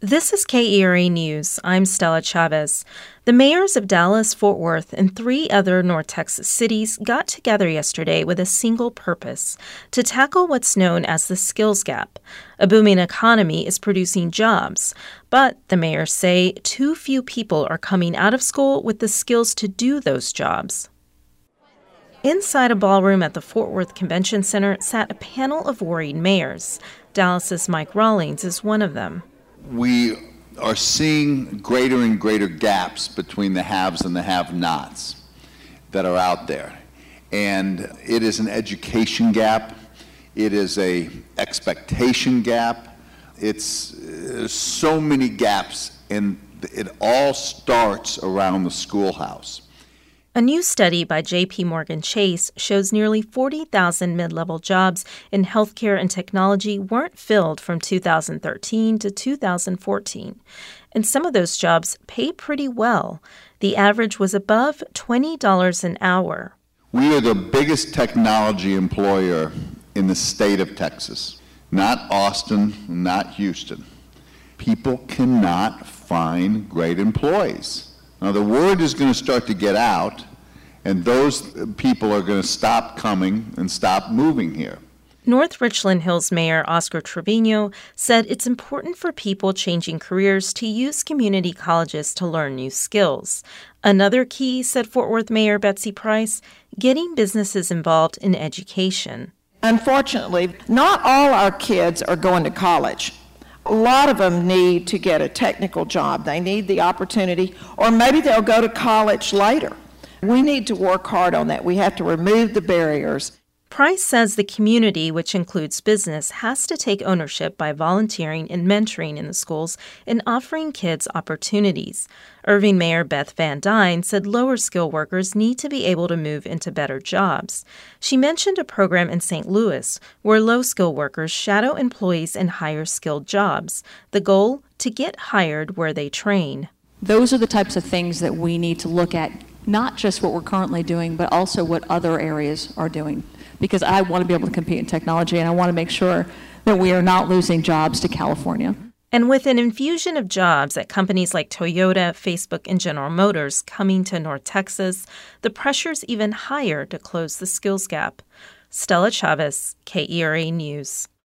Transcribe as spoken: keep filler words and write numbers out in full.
This is K E R A News. I'm Stella Chavez. The mayors of Dallas, Fort Worth, and three other North Texas cities got together yesterday with a single purpose: to tackle what's known as the skills gap. A booming economy is producing jobs, but the mayors say too few people are coming out of school with the skills to do those jobs. Inside a ballroom at the Fort Worth Convention Center sat a panel of worried mayors. Dallas's Mike Rawlings is one of them. We are seeing greater and greater gaps between the haves and the have-nots that are out there. And it is an education gap. It is a expectation gap. It's uh, so many gaps, and it all starts around the schoolhouse. A new study by J P Morgan Chase shows nearly forty thousand mid-level jobs in healthcare and technology weren't filled from two thousand thirteen to two thousand fourteen. And some of those jobs pay pretty well. The average was above twenty dollars an hour. We are the biggest technology employer in the state of Texas, not Austin, not Houston. People cannot find great employees. Now, the word is going to start to get out, and those people are going to stop coming and stop moving here. North Richland Hills Mayor Oscar Trevino said it's important for people changing careers to use community colleges to learn new skills. Another key, said Fort Worth Mayor Betsy Price, getting businesses involved in education. Unfortunately, not all our kids are going to college. A lot of them need to get a technical job. They need the opportunity, or maybe they'll go to college later. We need to work hard on that. We have to remove the barriers. Price says the community, which includes business, has to take ownership by volunteering and mentoring in the schools and offering kids opportunities. Irving Mayor Beth Van Dyne said lower skill workers need to be able to move into better jobs. She mentioned a program in Saint Louis where low skill workers shadow employees in higher skilled jobs. The goal? To get hired where they train. Those are the types of things that we need to look at, not just what we're currently doing, but also what other areas are doing. Because I want to be able to compete in technology, and I want to make sure that we are not losing jobs to California. And with an infusion of jobs at companies like Toyota, Facebook, and General Motors coming to North Texas, the pressure's even higher to close the skills gap. Stella Chavez, K E R A News.